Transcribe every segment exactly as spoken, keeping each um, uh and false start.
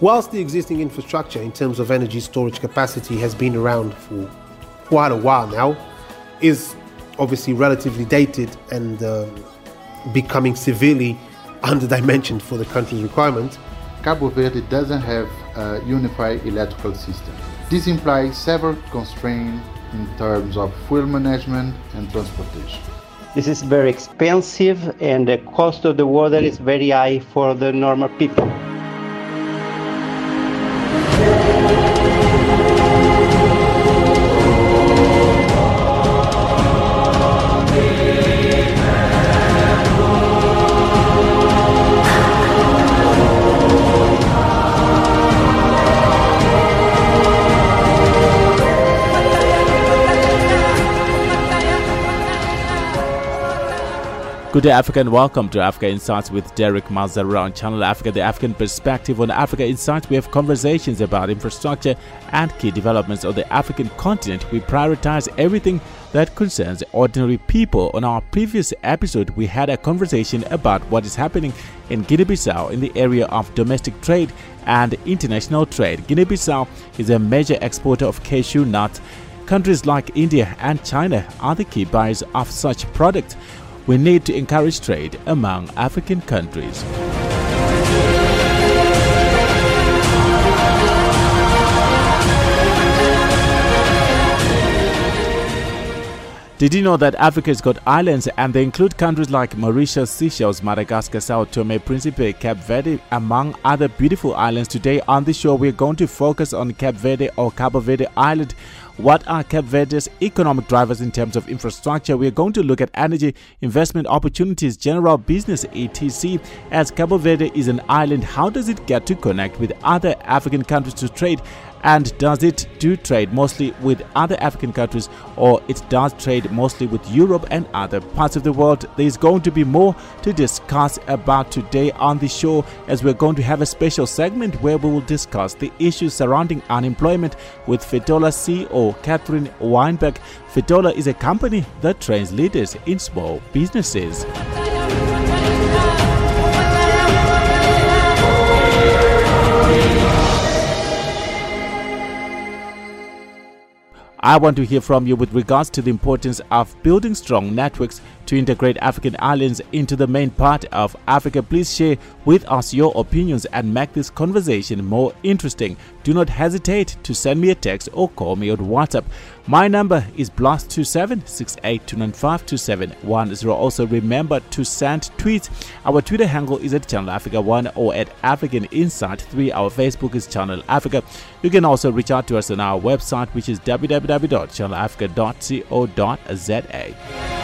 whilst the existing infrastructure in terms of energy storage capacity has been around for quite a while now, is obviously relatively dated and um, becoming severely underdimensioned for the country's requirements. Cabo Verde doesn't have a unified electrical system. This implies several constraints in terms of fuel management and transportation. This is very expensive and the cost of the water is very high for the normal people. Good day, Africa, and welcome to Africa Insights with Derek Mazara on Channel Africa, the African perspective. On Africa Insights, we have conversations about infrastructure and key developments on the African continent. We prioritize everything that concerns ordinary people. On our previous episode, we had a conversation about what is happening in Guinea-Bissau in the area of domestic trade and international trade. Guinea-Bissau is a major exporter of cashew nuts. Countries like India and China are the key buyers of such products. We need to encourage trade among African countries. Did you know that Africa has got islands and they include countries like Mauritius, Seychelles, Madagascar, Sao Tome, Principe, Cape Verde, among other beautiful islands? Today on the show, we're going to focus on Cape Verde or Cabo Verde Island. What are Cape Verde's economic drivers in terms of infrastructure? We're going to look at energy, investment opportunities, general business, et cetera. As Cabo Verde is an island, how does it get to connect with other African countries to trade? And does it do trade mostly with other African countries, or it does trade mostly with Europe and other parts of the world? There's going to be more to discuss about today on the show, as we're going to have a special segment where we will discuss the issues surrounding unemployment with Fetola C E O Catherine Weinberg. Fetola is a company that trains leaders in small businesses. I want to hear from you with regards to the importance of building strong networks to integrate African islands into the main part of Africa. Please share with us your opinions and make this conversation more interesting. Do not hesitate to send me a text or call me on WhatsApp. My number is plus two seven six eight two nine five two seven one zero. Also remember to send tweets. Our Twitter handle is at Channel Africa one or at African Insight three. Our Facebook is Channel Africa. You can also reach out to us on our website, which is w w w dot channel africa dot co dot z a.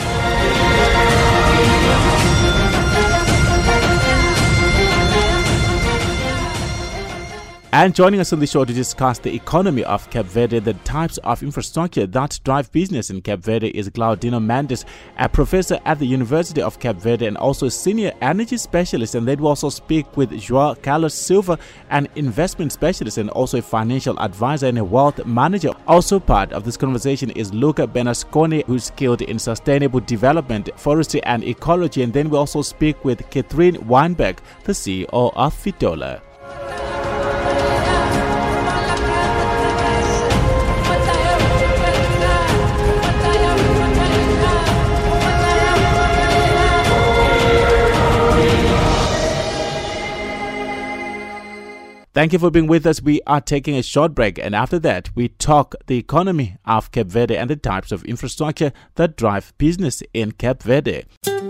And joining us on the show to discuss the economy of Cape Verde, the types of infrastructure that drive business in Cape Verde, is Claudino Mendes, a professor at the University of Cape Verde and also a senior energy specialist. And they will also speak with João Carlos Silva, an investment specialist and also a financial advisor and a wealth manager. Also part of this conversation is Luca Bernasconi, who's skilled in sustainable development, forestry and ecology. And then we'll also speak with Catherine Weinberg, the C E O of Fetola. Thank you for being with us. We are taking a short break, and after that, we talk the economy of Cape Verde and the types of infrastructure that drive business in Cape Verde.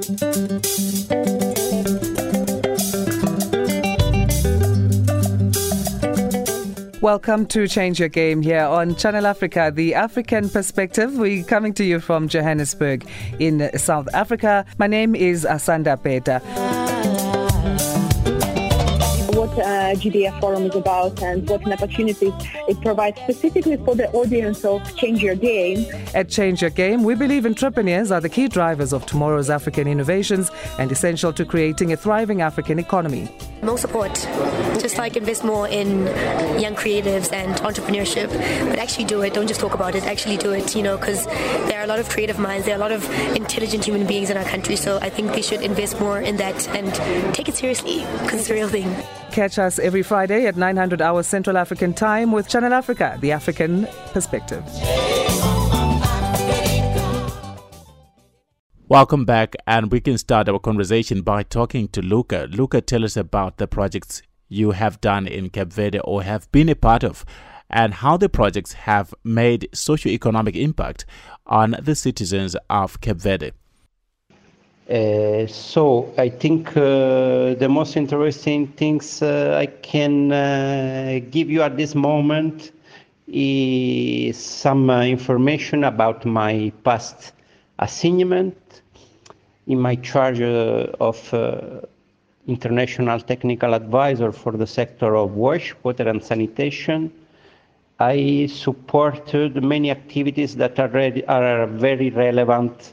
Welcome to Change Your Game here on Channel Africa, the African perspective. We're coming to you from Johannesburg in South Africa. My name is Asanda Peta. What uh, G D F Forum is about and what an opportunity it provides specifically for the audience of Change Your Game. At Change Your Game, we believe entrepreneurs are the key drivers of tomorrow's African innovations and essential to creating a thriving African economy. More support, just like invest more in young creatives and entrepreneurship, but actually do it. Don't just talk about it, actually do it, you know, because there are a lot of creative minds, there are a lot of intelligent human beings in our country, so I think they should invest more in that and take it seriously because it's a real thing. Catch us every Friday at nine hundred hours Central African Time with Channel Africa, the African Perspective. Welcome back, and we can start our conversation by talking to Luca. Luca, tell us about the projects you have done in Cape Verde or have been a part of, and how the projects have made socio-economic impact on the citizens of Cape Verde. Uh, so I think uh, the most interesting things uh, I can uh, give you at this moment is some uh, information about my past assignment in my charge uh, of uh, International Technical Advisor for the sector of wash, water and sanitation. I supported many activities that are, ready, are very relevant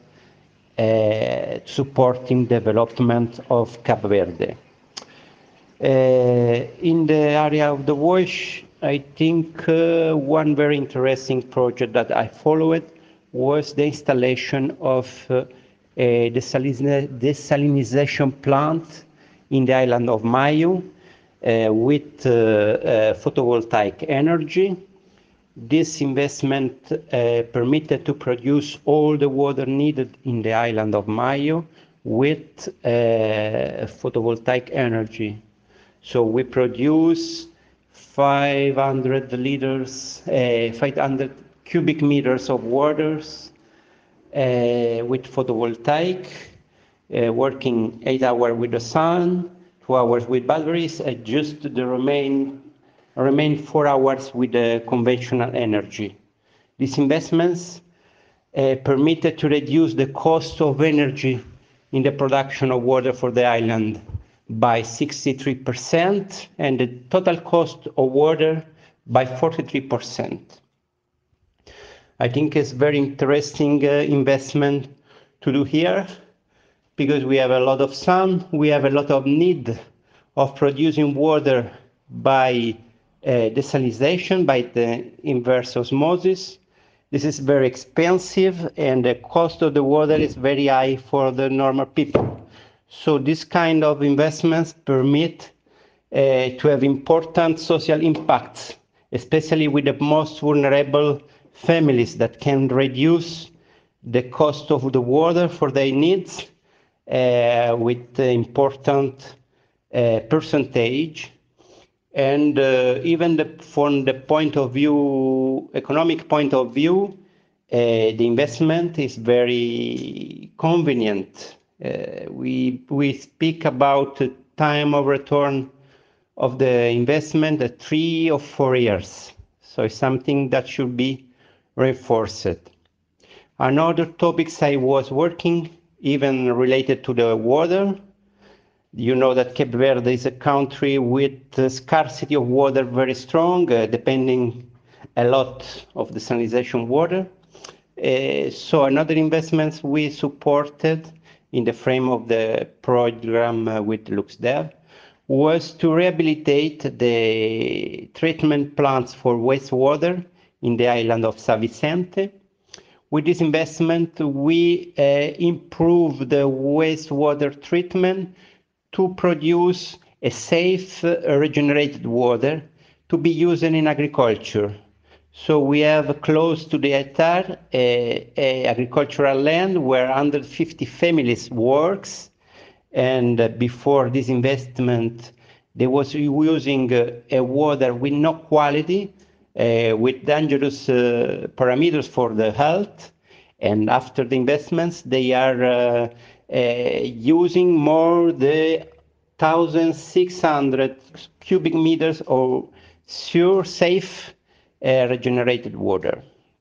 uh, supporting development of Cape Verde. Uh, in the area of the wash, I think uh, one very interesting project that I followed was the installation of uh, a desalinization plant in the island of Maio uh, with uh, uh, photovoltaic energy. This investment uh, permitted to produce all the water needed in the island of Maio with uh, photovoltaic energy. So we produce five hundred liters, uh, five hundred cubic meters of waters uh, with photovoltaic, uh, working eight hours with the sun, two hours with batteries, and just the remain remain four hours with the conventional energy. These investments uh, permitted to reduce the cost of energy in the production of water for the island by sixty-three percent and the total cost of water by forty-three percent. I think it's very interesting uh, investment to do here because we have a lot of sun, we have a lot of need of producing water by uh, desalinization, by the inverse osmosis. This is very expensive and the cost of the water is very high for the normal people. So this kind of investments permit uh, to have important social impacts, especially with the most vulnerable families that can reduce the cost of the water for their needs uh, with the important uh, percentage. And uh, even the, from the point of view, economic point of view, uh, the investment is very convenient. Uh, we, we speak about the time of return of the investment at three or four years. So it's something that should be reinforced. Another topics I was working, even related to the water. You know that Cape Verde is a country with the scarcity of water very strong, uh, depending a lot of the desalinization water. Uh, so another investments we supported in the frame of the program uh, with LuxDev was to rehabilitate the treatment plants for wastewater in the island of São Vicente. With this investment, we uh, improved the wastewater treatment to produce a safe, uh, regenerated water to be used in agriculture. So we have close to the hectare a, a agricultural land where one hundred fifty families works. And uh, before this investment, they was using uh, a water with no quality, uh, with dangerous uh, parameters for the health. And after the investments, they are uh, uh, using more than one thousand six hundred cubic meters of pure, safe, uh, regenerated water.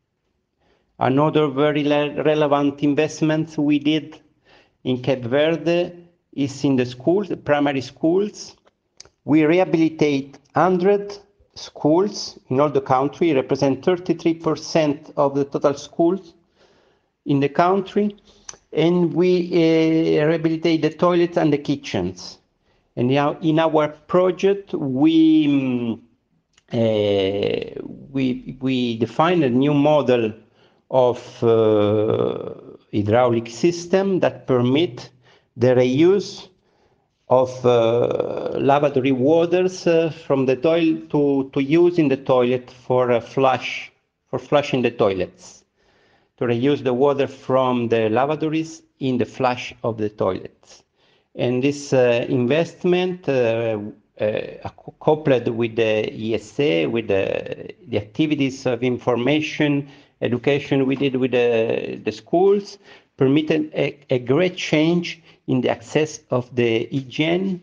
Another very relevant investment we did in Cape Verde is in the schools, the primary schools. We rehabilitate one hundred schools in all the country, represent thirty-three percent of the total schools in the country, and we uh, rehabilitate the toilets and the kitchens. And now in our project, we uh, we we defined a new model of uh, hydraulic system that permit the reuse of uh, lavatory waters uh, from the toilet to, to use in the toilet for a flush, for flushing the toilets, to reuse the water from the lavatories in the flush of the toilets. And this uh, investment, uh, uh, coupled with the E S A, with the, the activities of information, education we did with the, the schools, permitted a, a great change in the access of the hygiene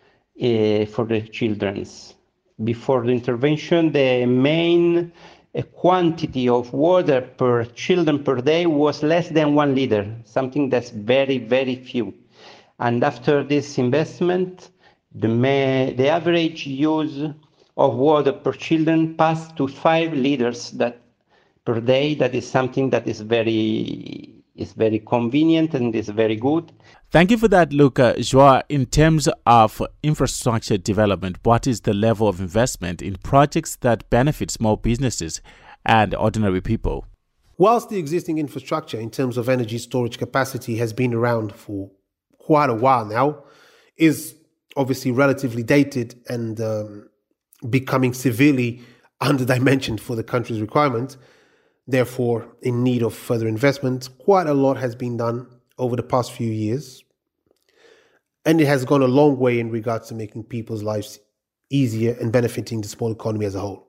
uh, for the children. Before the intervention, the main uh, quantity of water per children per day was less than one liter, something that's very, very few. And after this investment, the, ma- the average use of water per children passed to five liters that per day. That is something that is very, is very convenient and is very good. Thank you for that, Luca. Joao, in terms of infrastructure development, what is the level of investment in projects that benefit small businesses and ordinary people? Whilst the existing infrastructure in terms of energy storage capacity has been around for quite a while now, is obviously relatively dated and um, becoming severely underdimensioned for the country's requirement, therefore in need of further investment. Quite a lot has been done over the past few years, and it has gone a long way in regards to making people's lives easier and benefiting the small economy as a whole.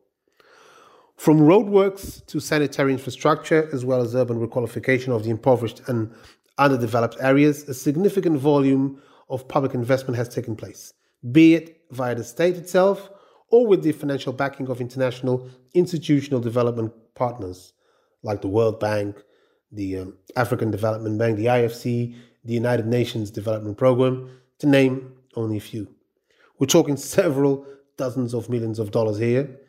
From roadworks to sanitary infrastructure, as well as urban requalification of the impoverished and underdeveloped areas, a significant volume of public investment has taken place, be it via the state itself or with the financial backing of international institutional development partners like the World Bank, the um, African Development Bank, the I F C, the United Nations Development Programme, to name only a few. We're talking several dozens of millions of dollars here.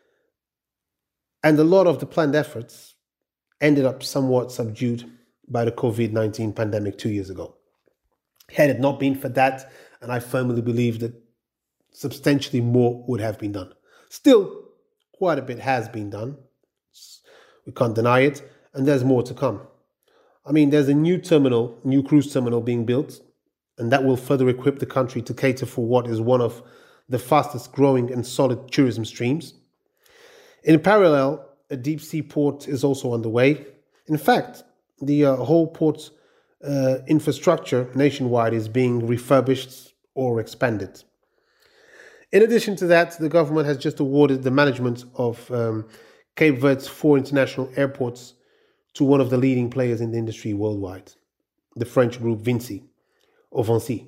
And a lot of the planned efforts ended up somewhat subdued by the COVID nineteen pandemic two years ago. Had it not been for that, and I firmly believe that substantially more would have been done. Still, quite a bit has been done. We can't deny it. And there's more to come. I mean, there's a new terminal, new cruise terminal being built, and that will further equip the country to cater for what is one of the fastest growing and solid tourism streams. In parallel, a deep sea port is also underway. In fact, the uh, whole port uh, infrastructure nationwide is being refurbished or expanded. In addition to that, the government has just awarded the management of um, Cape Verde's four international airports to one of the leading players in the industry worldwide, the French group Vinci, or Vinci,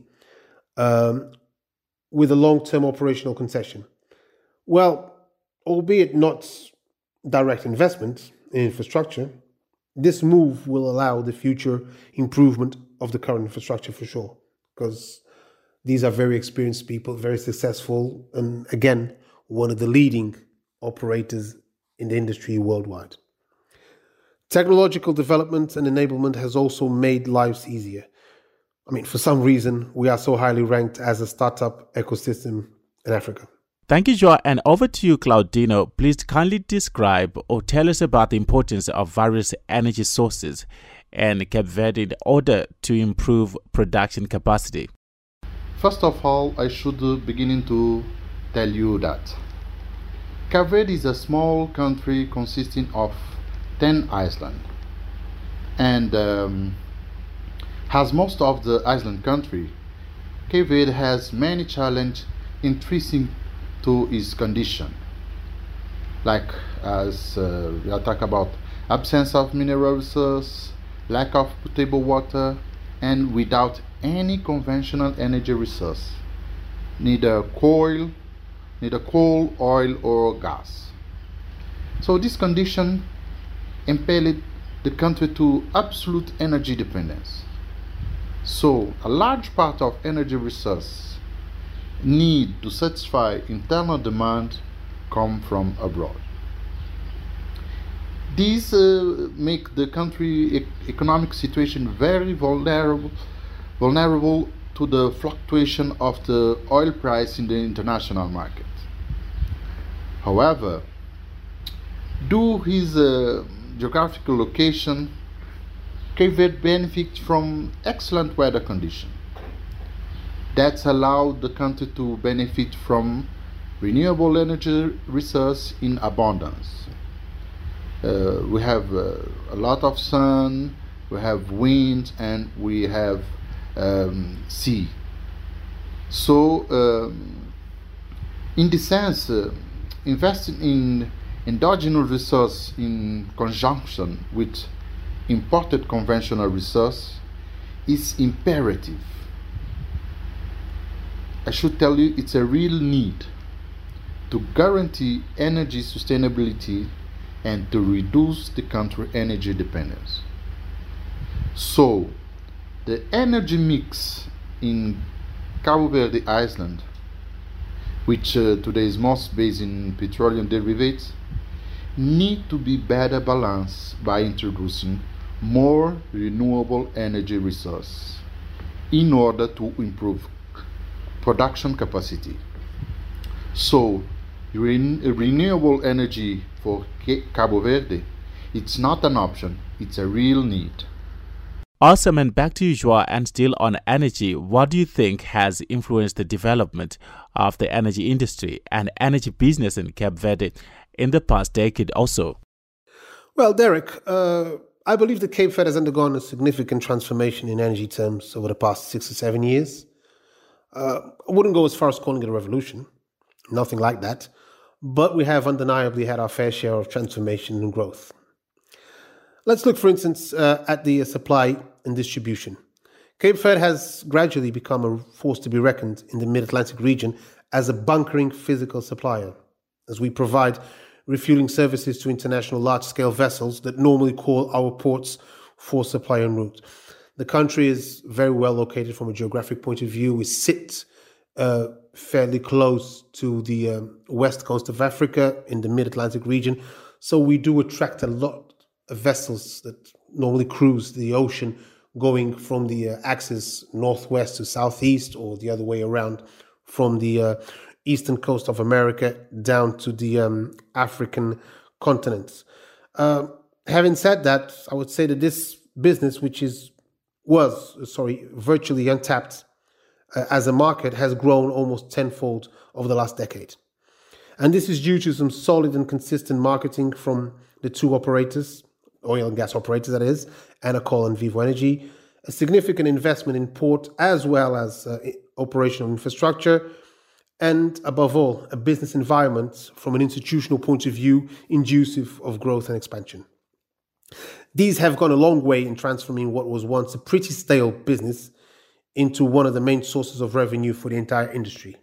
um, with a long-term operational concession. Well, albeit not direct investment in infrastructure, this move will allow the future improvement of the current infrastructure for sure, because these are very experienced people, very successful, and again, one of the leading operators in the industry worldwide. Technological development and enablement has also made lives easier. I mean, for some reason, we are so highly ranked as a startup ecosystem in Africa. Thank you, Joao. And over to you, Claudino. Please kindly describe or tell us about the importance of various energy sources in Cape Verde in order to improve production capacity. First of all, I should begin to tell you that Cape Verde is a small country consisting of ten islands, and um, as most of the island country, Cape Verde has many challenges intrinsic to its condition, like as uh, we are talking about absence of mineral resources, lack of potable water, and without any conventional energy resource, neither coal, neither coal, oil, or gas. So this condition impelled the country to absolute energy dependence. So a large part of energy resource need to satisfy internal demand come from abroad. These uh, make the country e- economic situation very vulnerable, vulnerable to the fluctuation of the oil price in the international market. However, due to his uh, geographical location, Cape Verde benefits from excellent weather conditions. That's allowed the country to benefit from renewable energy resource in abundance. Uh, we have uh, a lot of sun, we have wind, and we have um, sea. So, um, in this sense, uh, investing in endogenous resource in conjunction with imported conventional resource is imperative. I should tell you, it's a real need to guarantee energy sustainability and to reduce the country's energy dependence. So, the energy mix in Cabo Verde Island, which uh, today is most based in petroleum derivatives, need to be better balanced by introducing more renewable energy resources in order to improve production capacity. So, ren- renewable energy for Cabo Verde, it's not an option, it's a real need. Awesome, and back to you, Joao, and still on energy. What do you think has influenced the development of the energy industry and energy business in Cape Verde in the past decade also? Well, Derek, uh, I believe that Cape Verde has undergone a significant transformation in energy terms over the past six or seven years. Uh, I wouldn't go as far as calling it a revolution, nothing like that, but we have undeniably had our fair share of transformation and growth. Let's look, for instance, uh, at the supply and distribution. Cape Verde has gradually become a force to be reckoned in the Mid-Atlantic region as a bunkering physical supplier, as we provide refueling services to international large-scale vessels that normally call our ports for supply en route. The country is very well located from a geographic point of view. We sit uh, fairly close to the um, west coast of Africa in the Mid-Atlantic region, so we do attract a lot of vessels that normally cruise the ocean going from the uh, axis northwest to southeast, or the other way around from the uh, eastern coast of America down to the um, African continent. Uh, having said that, I would say that this business, which is was sorry virtually untapped uh, as a market, has grown almost tenfold over the last decade, and this is due to some solid and consistent marketing from the two operators, oil and gas operators that is, Anacol and Vivo Energy, a significant investment in port as well as uh, operational infrastructure, and above all, a business environment from an institutional point of view inducive of growth and expansion. These have gone a long way in transforming what was once a pretty stale business into one of the main sources of revenue for the entire industry.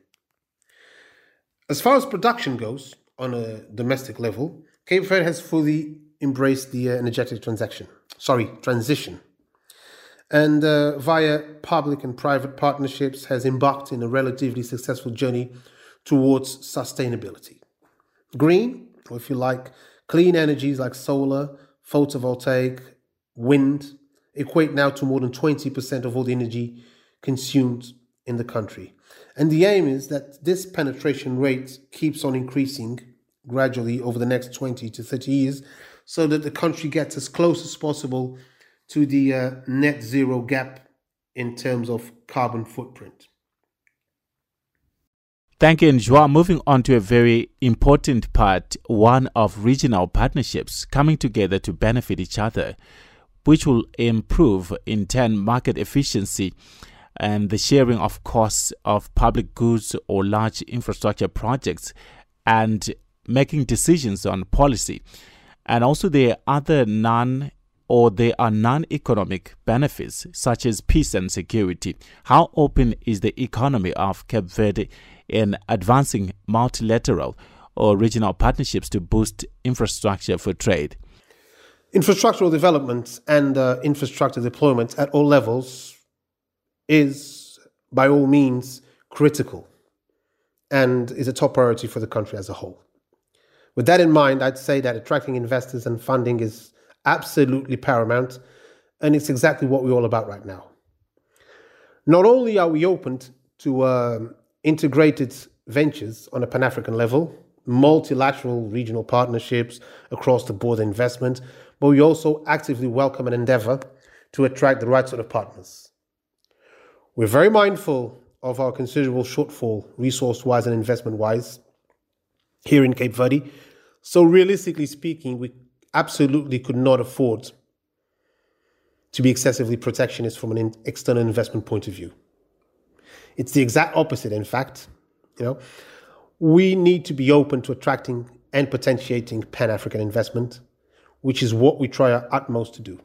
As far as production goes, on a domestic level, Cape Verde has fully embraced the uh, energetic transaction, sorry, transition, and uh, via public and private partnerships has embarked in a relatively successful journey towards sustainability. Green, or if you like, clean energies like solar, photovoltaic, wind, equate now to more than twenty percent of all the energy consumed in the country. And the aim is that this penetration rate keeps on increasing gradually over the next twenty to thirty years, so that the country gets as close as possible to the uh, net zero gap in terms of carbon footprint. Thank you, Joao. Moving on to a very important part, one of regional partnerships coming together to benefit each other, which will improve, in turn, market efficiency and the sharing of costs of public goods or large infrastructure projects, and making decisions on policy. And also there are other non or there are non-economic benefits such as peace and security. How open is the economy of Cape Verde in advancing multilateral or regional partnerships to boost infrastructure for trade? Infrastructural development and uh, infrastructure deployment at all levels is, by all means, critical and is a top priority for the country as a whole. With that in mind, I'd say that attracting investors and funding is absolutely paramount, and it's exactly what we're all about right now. Not only are we open to uh, integrated ventures on a Pan-African level, multilateral regional partnerships, across the board investment, but we also actively welcome and endeavor to attract the right sort of partners. We're very mindful of our considerable shortfall, resource-wise and investment-wise, here in Cape Verde. So realistically speaking, we absolutely could not afford to be excessively protectionist from an in- external investment point of view. It's the exact opposite, in fact. You know, we need to be open to attracting and potentiating Pan-African investment, which is what we try our utmost to do.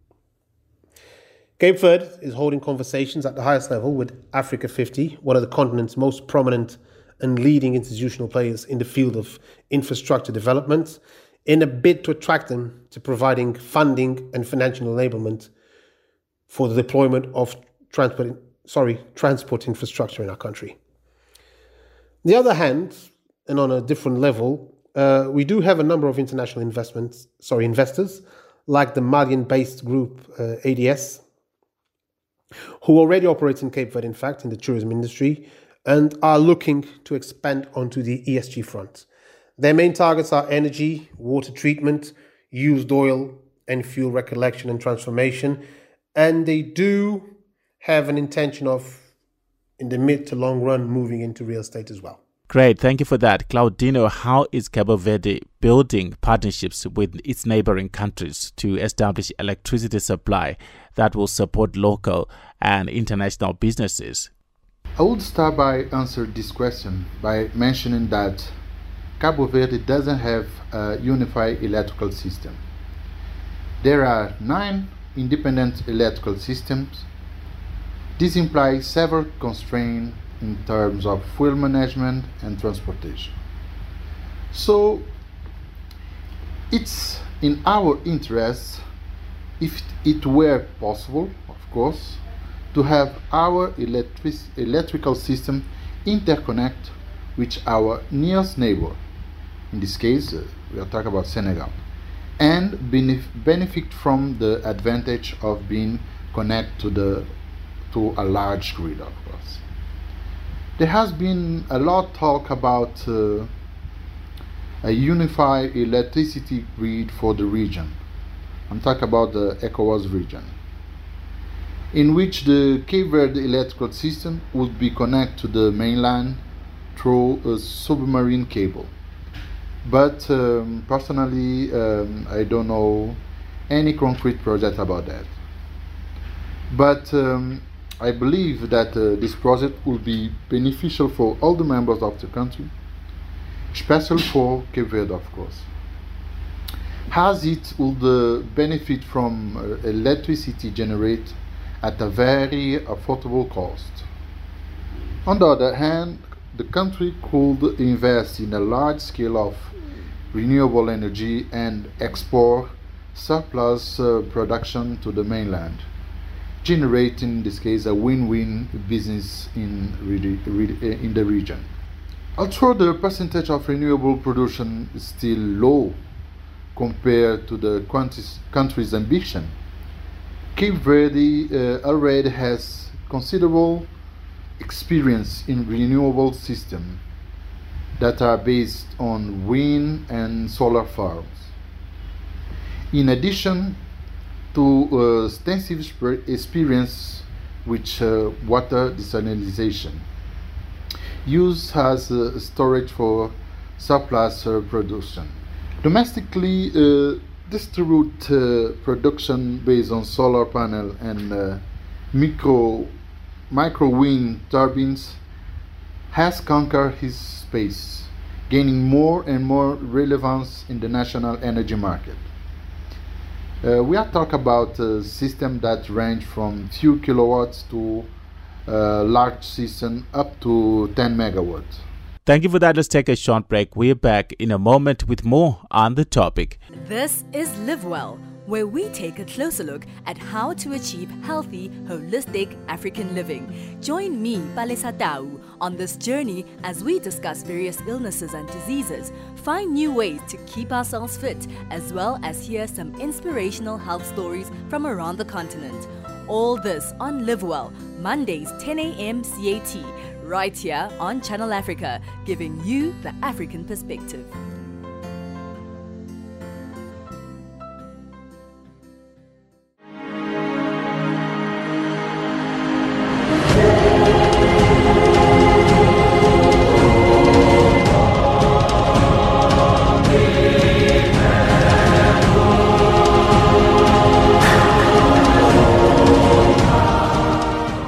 Cape Verde is holding conversations at the highest level with Africa fifty, one of the continent's most prominent and leading institutional players in the field of infrastructure development, in a bid to attract them to providing funding and financial enablement for the deployment of transport, sorry, transport infrastructure in our country. On the other hand, and on a different level, uh, we do have a number of international investments, sorry, investors, like the Malian-based group uh, A D S, who already operates in Cape Verde, in fact, in the tourism industry, and are looking to expand onto the E S G front. Their main targets are energy, water treatment, used oil and fuel recollection and transformation, and they do have an intention of, in the mid to long run, moving into real estate as well. Great, thank you for that. Claudino, how is Cabo Verde building partnerships with its neighboring countries to establish electricity supply that will support local and international businesses? I would start by answering this question by mentioning that Cabo Verde doesn't have a unified electrical system. There are nine independent electrical systems. This implies several constraints in terms of fuel management and transportation. So it's in our interest, if it were possible, of course, to have our electric electrical system interconnect with our nearest neighbor. In this case, uh, we are talking about Senegal, and benef- benefit from the advantage of being connected to the to a large grid, of course. There has been a lot of talk about uh, a unified electricity grid for the region. I'm talking about the ECOWAS region, in which the Cape Verde electrical system would be connected to the mainland through a submarine cable. But um, personally, um, I don't know any concrete project about that. But um, I believe that uh, this project will be beneficial for all the members of the country, especially for Cape Verde, of course, as it would uh, benefit from uh, electricity generated at a very affordable cost. On the other hand, the country could invest in a large scale of renewable energy and export surplus uh, production to the mainland, generating, in this case, a win-win business in, re- re- in the region. Although the percentage of renewable production is still low compared to the country's ambition, Cape Verde uh, already has considerable experience in renewable systems that are based on wind and solar farms. In addition to uh, extensive experience with uh, water desalination, used as uh, storage for surplus uh, production. Domestically, uh, distribute uh, production based on solar panel and uh, micro micro wind turbines has conquered his space, gaining more and more relevance in the national energy market. Uh, we are talking about a system that range from few kilowatts to uh, large system up to ten megawatts. Thank you for that. Let's take a short break. We're back in a moment with more on the topic. This is Live Well, where we take a closer look at how to achieve healthy, holistic African living. Join me, Palesa Tau, on this journey as we discuss various illnesses and diseases, find new ways to keep ourselves fit, as well as hear some inspirational health stories from around the continent. All this on Live Well, Mondays ten a.m. C A T, right here on Channel Africa, giving you the African perspective.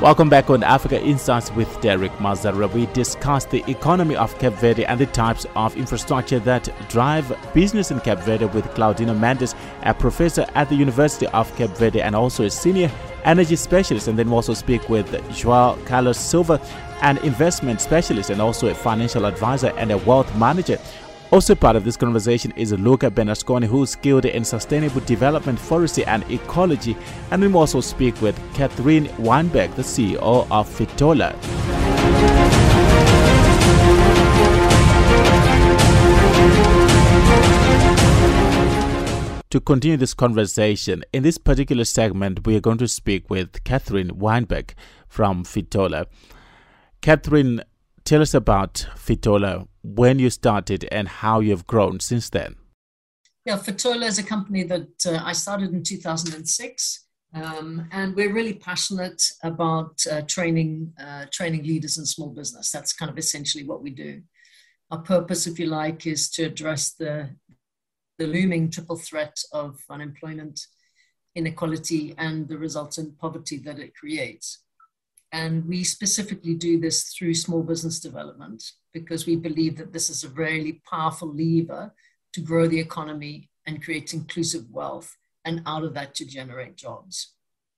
Welcome back on Africa Insights with Derek Mazara. We discussed the economy of Cape Verde and the types of infrastructure that drive business in Cape Verde with Claudino Mendes, a professor at the University of Cape Verde and also a senior energy specialist. And then we also speak with João Carlos Silva, an investment specialist and also a financial advisor and a wealth manager. Also part of this conversation is Luca Bernasconi, who is skilled in sustainable development, forestry and ecology. And we also speak with Catherine Weinberg, the C E O of Fitola. To continue this conversation, in this particular segment, we are going to speak with Catherine Weinberg from Fitola. Catherine, tell us about Fitola, when you started and how you've grown since then. Yeah, Fitola is a company that uh, I started in two thousand six, um, and we're really passionate about uh, training uh, training leaders in small business. That's kind of essentially what we do. Our purpose, if you like, is to address the, the looming triple threat of unemployment, inequality, and the resultant poverty that it creates. And we specifically do this through small business development because we believe that this is a really powerful lever to grow the economy and create inclusive wealth, and out of that to generate jobs.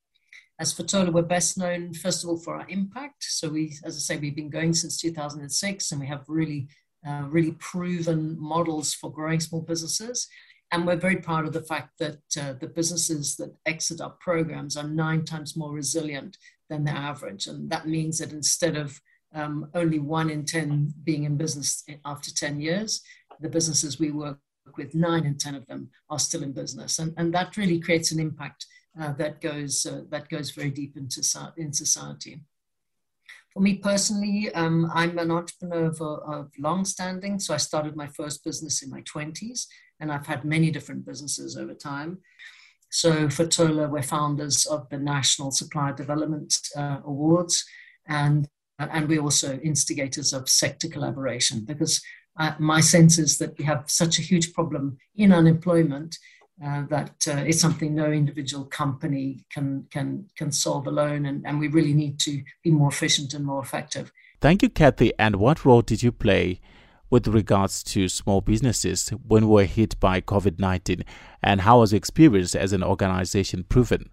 As Fitola, we're best known, first of all, for our impact. So we, as I say, we've been going since two thousand six, and we have really, uh, really proven models for growing small businesses. And we're very proud of the fact that uh, the businesses that exit our programs are nine times more resilient than the average. And that means that instead of um, only one in ten being in business after ten years, the businesses we work with, nine in ten of them are still in business. And, and that really creates an impact uh, that goes uh, that goes very deep into in society. For me personally, um, I'm an entrepreneur of, of long standing. So I started my first business in my twenties, and I've had many different businesses over time. So Fitola, we're founders of the National Supplier Development uh, Awards, and, and we're also instigators of sector collaboration, because uh, my sense is that we have such a huge problem in unemployment uh, that uh, it's something no individual company can, can, can solve alone, and, and we really need to be more efficient and more effective. Thank you, Kathy. And what role did you play with regards to small businesses when we were hit by COVID nineteen, and how was your experience as an organization proven?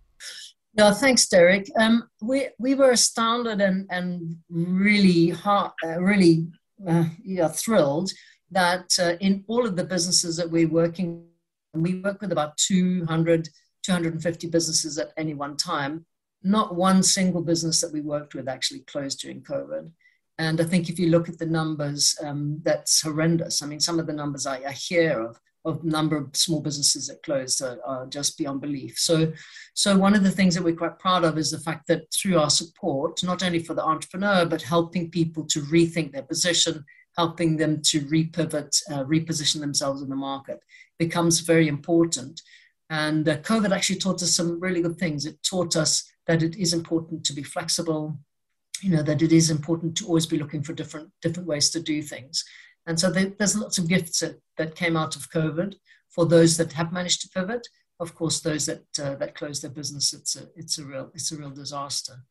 Yeah, thanks, Derek. Um, we we were astounded and and really hard, uh, really uh, yeah, thrilled that uh, in all of the businesses that we're working, we work with about two hundred, two hundred fifty businesses at any one time. Not one single business that we worked with actually closed during COVID. And I think if you look at the numbers, um, that's horrendous. I mean, some of the numbers I, I hear of, of number of small businesses that closed are, are just beyond belief. So, so one of the things that we're quite proud of is the fact that through our support, not only for the entrepreneur, but helping people to rethink their position, helping them to repivot, uh, reposition themselves in the market becomes very important. And uh, COVID actually taught us some really good things. It taught us that it is important to be flexible, you know, that it is important to always be looking for different different ways to do things. And so there, there's lots of gifts that, that came out of COVID for those that have managed to pivot. Of course, those that uh, that closed their business, it's a it's a real it's a real disaster.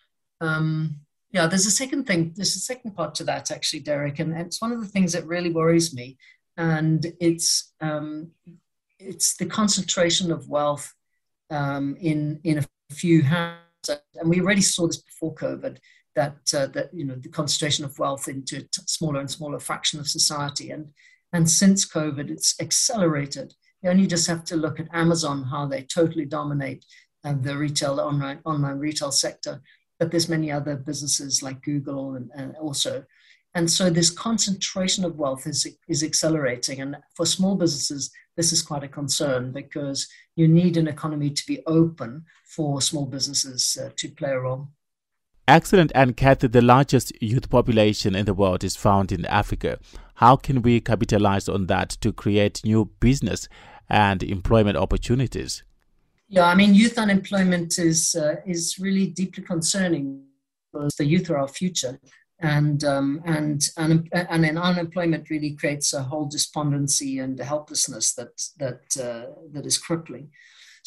Um, yeah, there's a second thing. There's a second part to that actually, Derek, and, and it's one of the things that really worries me, and it's um, it's the concentration of wealth um, in in a few hands. And we already saw this before COVID. That, uh, that you know, the concentration of wealth into a smaller and smaller fraction of society. And, and since COVID, it's accelerated. You only just have to look at Amazon, how they totally dominate uh, the retail, the online, online retail sector. But there's many other businesses like Google and, and also. And so this concentration of wealth is, is accelerating. And for small businesses, this is quite a concern because you need an economy to be open for small businesses uh, to play a role. Excellent. And Kathy, the largest youth population in the world is found in Africa. How can we capitalize on that to create new business and employment opportunities? Yeah, I mean, youth unemployment is uh, is really deeply concerning because the youth are our future. And um, and and and then unemployment really creates a whole despondency and a helplessness that that uh, that is crippling.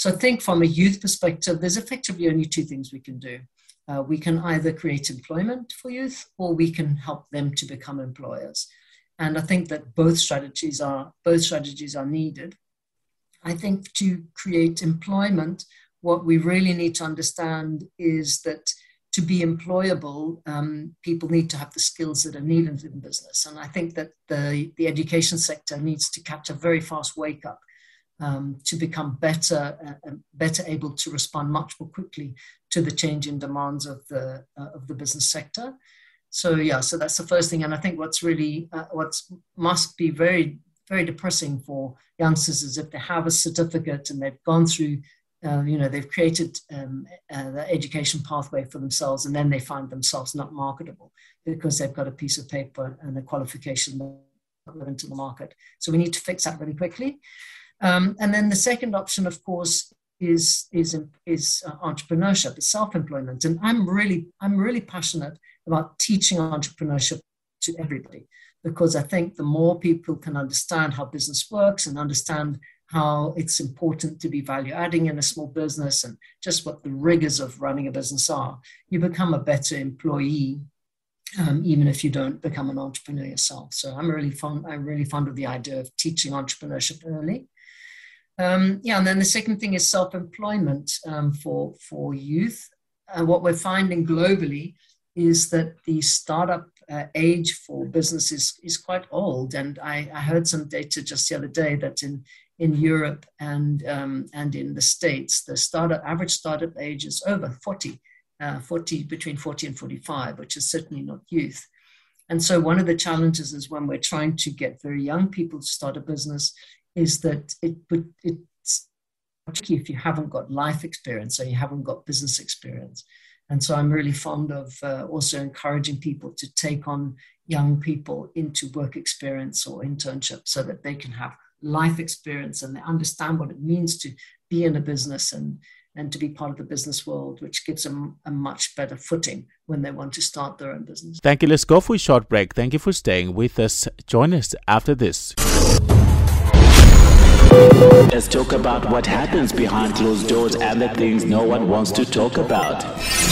So I think from a youth perspective, there's effectively only two things we can do. Uh, we can either create employment for youth, or we can help them to become employers. And I think that both strategies are both strategies are needed. I think to create employment, what we really need to understand is that to be employable, um, people need to have the skills that are needed in business. And I think that the, the education sector needs to catch a very fast wake up um, to become better, uh, better able to respond much more quickly to the changing demands of the, uh, of the business sector. So yeah, so that's the first thing. And I think what's really, uh, what's must be very, very depressing for youngsters is if they have a certificate and they've gone through, uh, you know, they've created um, uh, the education pathway for themselves, and then they find themselves not marketable because they've got a piece of paper and a qualification that into the market. So we need to fix that really quickly. Um, and then the second option, of course, is is is uh, entrepreneurship, is self-employment. And I'm really I'm really passionate about teaching entrepreneurship to everybody, because I think the more people can understand how business works and understand how it's important to be value adding in a small business and just what the rigors of running a business are, you become a better employee, um, even if you don't become an entrepreneur yourself. So I'm really fond, I'm really fond of the idea of teaching entrepreneurship early. Um, yeah, and then the second thing is self-employment um, for, for youth. And what we're finding globally is that the startup uh, age for business is, is quite old. And I, I heard some data just the other day that in, in Europe and, um, and in the States, the startup average startup age is over forty, uh, forty, between forty and forty-five, which is certainly not youth. And so one of the challenges is when we're trying to get very young people to start a business is that it, it's tricky if you haven't got life experience or you haven't got business experience. And so I'm really fond of uh, also encouraging people to take on young people into work experience or internship so that they can have life experience and they understand what it means to be in a business and, and to be part of the business world, which gives them a much better footing when they want to start their own business. Thank you. Let's go for a short break. Thank you for staying with us. Join us after this. Let's talk about what happens behind closed doors and the things no one wants to talk about.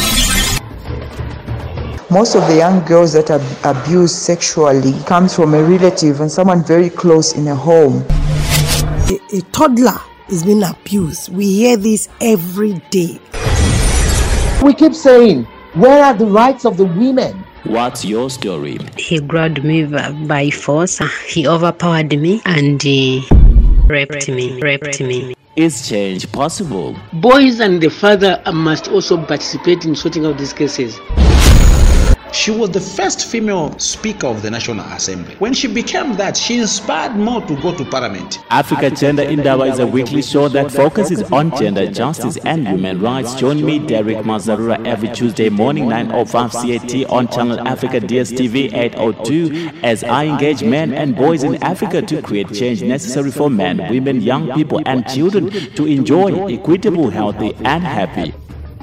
Most of the young girls that are abused sexually comes from a relative and someone very close in a home. A, a toddler is being abused. We hear this every day. We keep saying, where are the rights of the women? What's your story? He grabbed me by force. He overpowered me and he raped me, raped me. Is change possible? Boys and the father must also participate in sorting out these cases. She was the first female speaker of the National Assembly. When she became that, she inspired more to go to parliament. Africa Gender Indaba is a weekly show that focuses on gender justice and human rights. Join me, Derek Mazarura, every Tuesday morning, nine oh five C A T on Channel Africa D S T V eight oh two, as I engage men and boys in Africa to create change necessary for men, women, young people and children to enjoy equitable, healthy and happy.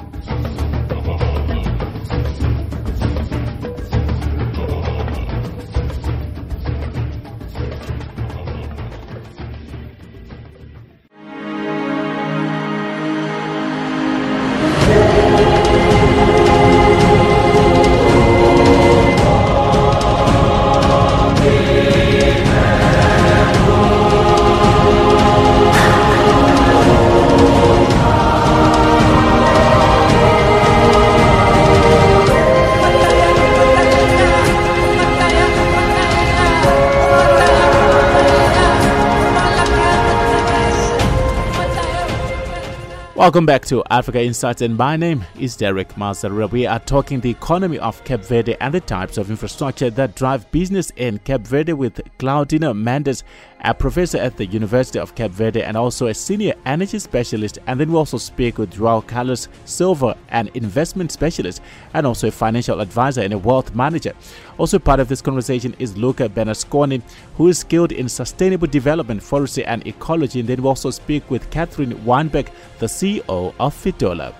Welcome back to Africa Insights, and my name is Derek Mazarura. We are talking the economy of Cape Verde and the types of infrastructure that drive business in Cape Verde with Claudina Mendes, a professor at the University of Cape Verde and also a senior energy specialist. And then we also speak with João Carlos Silva, an investment specialist and also a financial advisor and a wealth manager. Also part of this conversation is Luca Bernasconi, who is skilled in sustainable development, forestry and ecology. And then we also speak with Catherine Weinberg, the C E O of Fitola.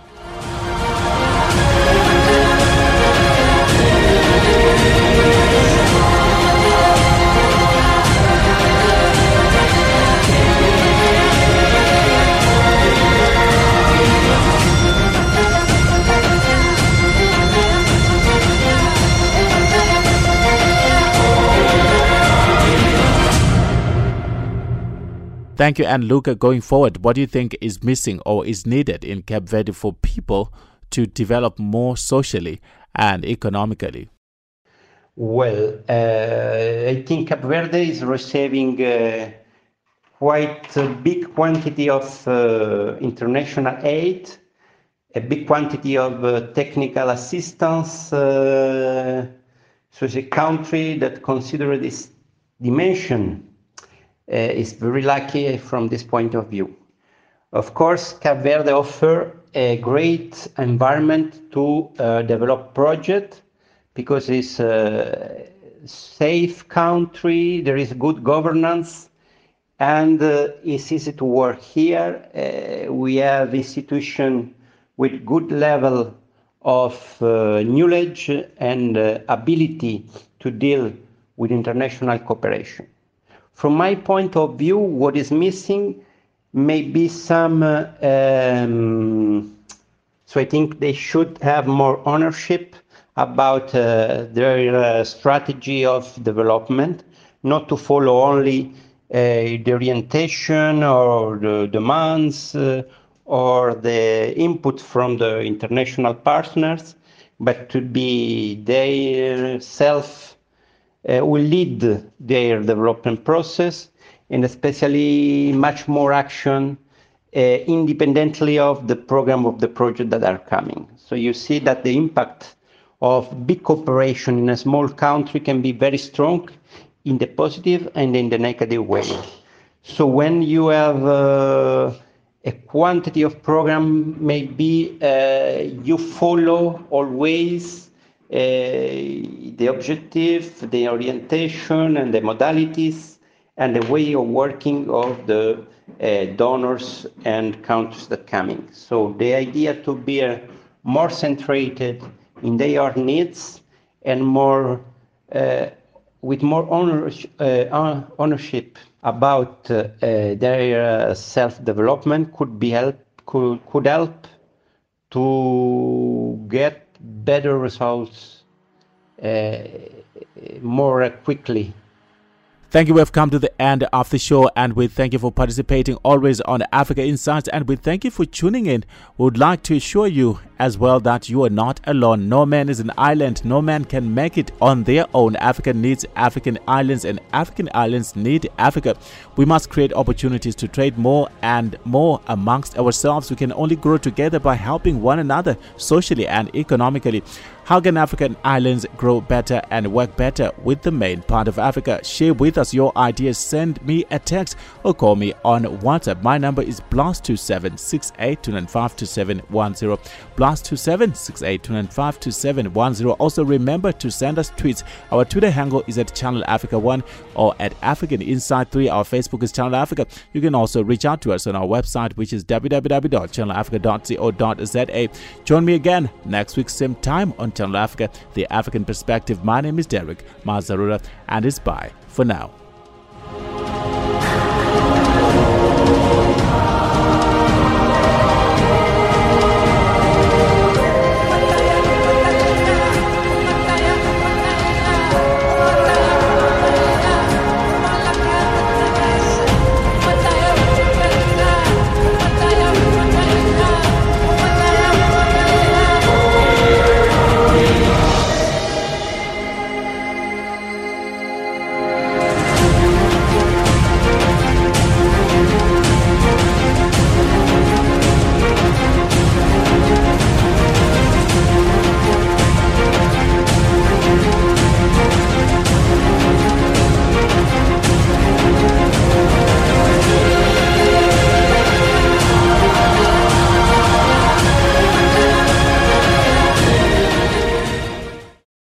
Thank you. And Luca, going forward, what do you think is missing or is needed in Cape Verde for people to develop more socially and economically? Well, uh, I think Cape Verde is receiving uh, quite a big quantity of uh, international aid, a big quantity of uh, technical assistance. Uh, so it's a country that considers this dimension uh, is very lucky from this point of view. Of course, Cape Verde offers a great environment to uh, develop projects because it's a safe country, there is good governance, and uh, it's easy to work here. Uh, we have institutions with good level of uh, knowledge and uh, ability to deal with international cooperation. From my point of view, what is missing may be some, uh, um, so I think they should have more ownership about uh, their uh, strategy of development, not to follow only uh, the orientation or the demands uh, or the input from the international partners, but to be their self uh, will lead their development process, and especially much more action uh, independently of the program of the project that are coming. So you see that the impact of big cooperation in a small country can be very strong in the positive and in the negative way. So when you have uh, a quantity of program, maybe uh, you follow always uh, the objective, the orientation and the modalities and the way of working of the uh, donors and countries that coming. So the idea to be uh, more centrated in their needs and more uh, with more ownership, uh, ownership about uh, uh, their uh, self-development could be help could could help to get better results uh, more quickly. Thank you. We've come to the end of the show, and we thank you for participating always on Africa Insights, and we thank you for tuning in. We would like to assure you as well that you are not alone. No man is an island. No man can make it on their own. Africa needs African islands, and African islands need Africa. We must create opportunities to trade more and more amongst ourselves. We can only grow together by helping one another socially and economically. How can African islands grow better and work better with the main part of Africa? Share with us your ideas. Send me a text or call me on WhatsApp. My number is plus two seven six eight two nine five two seven one zero. Plus two seven six eight two nine five two seven one zero. Also remember to send us tweets. Our Twitter handle is at Channel Africa one or at African Insight three. Our Facebook is Channel Africa. You can also reach out to us on our website, which is w w w dot channel africa dot co dot z a. Join me again next week, same time on Channel Africa, the African Perspective. My name is Derek Mazarura, and it's bye for now.